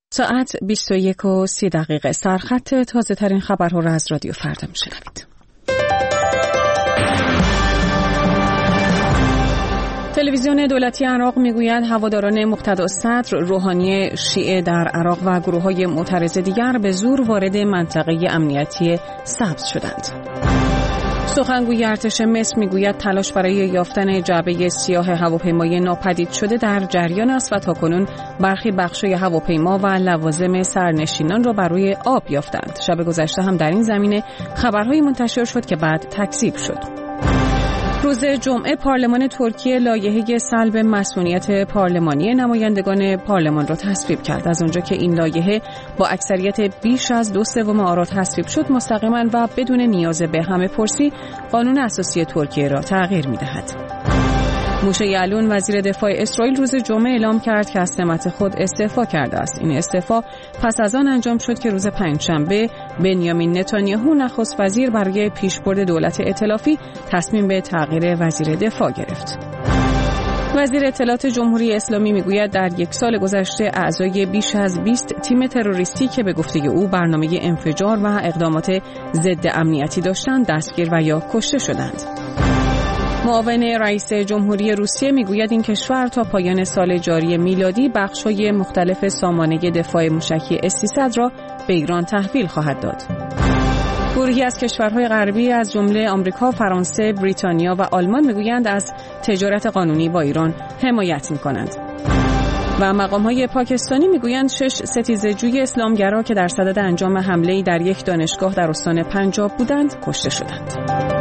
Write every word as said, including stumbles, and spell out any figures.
ساعت بیست و یک و سی دقیقه. سرخط تازه ترین خبرها را از رادیو فردا میشنوید. تلویزیون دولتی عراق میگوید هواداران مقتدا الصدر روحانی شیعه در عراق و گروه‌های معترض دیگر به زور وارد منطقه امنیتی سبز شدند. سخنگوی ارتش مصر میگوید تلاش برای یافتن جعبه سیاه هواپیمای ناپدید شده در جریان است و تاکنون برخی بخش‌های هواپیما و لوازم سرنشینان را بر روی آب یافتند. شب گذشته هم در این زمینه خبرهایی منتشر شد که بعد تکذیب شد. روز جمعه پارلمان ترکیه لایحه سلب مسئولیت پارلمانی نمایندگان پارلمان را تصویب کرد. از اونجا که این لایحه با اکثریت بیش از دو سوم آرا تصویب شد، مستقیما و بدون نیاز به همه‌پرسی قانون اساسی ترکیه را تغییر می‌دهد. موشه یعلون وزیر دفاع اسرائیل روز جمعه اعلام کرد که از سمت خود استعفا کرده است. این استعفا پس از آن انجام شد که روز پنجشنبه بنیامین نتانیاهو نخست وزیر برای پیشبرد دولت ائتلافی تصمیم به تغییر وزیر دفاع گرفت. وزیر اطلاعات جمهوری اسلامی میگوید در یک سال گذشته اعضای بیش از بیست تیم تروریستی که به گفته او برنامه انفجار و اقدامات ضد امنیتی داشتند دستگیر و یا کشته شدند. معاون رئیس جمهوری روسیه میگوید این کشور تا پایان سال جاری میلادی بخش‌های مختلف سامانه دفاع موشکی اس سیصد را به ایران تحویل خواهد داد. گروهی از کشورهای غربی از جمله آمریکا، فرانسه، بریتانیا و آلمان میگویند از تجارت قانونی با ایران حمایت می‌کنند. و مقام‌های پاکستانی میگویند شش ستیزه‌جوی اسلامگرا که در صدد انجام حمله‌ای در یک دانشگاه در استان پنجاب بودند کشته شدند.